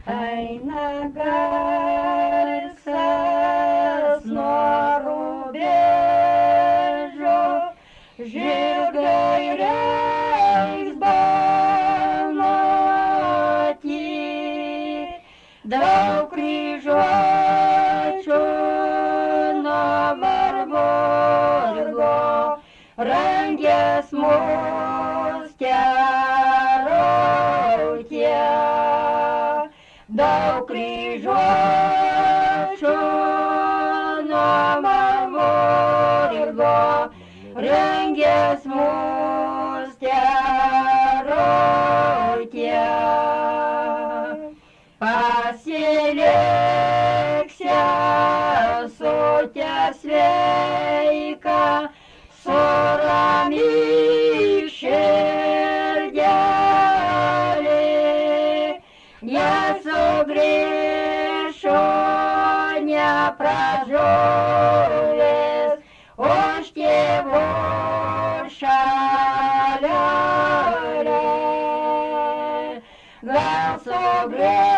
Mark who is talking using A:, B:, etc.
A: Eina garsas nuo rubėžo, žirgai reiks balnoti, daug kryžiuočių nuo Varburgo rengės mus kerautie. Daug kryžiuočių nuo Varburgo rengės mus kerautie. Pasiliksi sesute sveika, su rami širdelė, nesugrįšiu nepražuvęs už tėvų šalelę. Gal sugrįšiu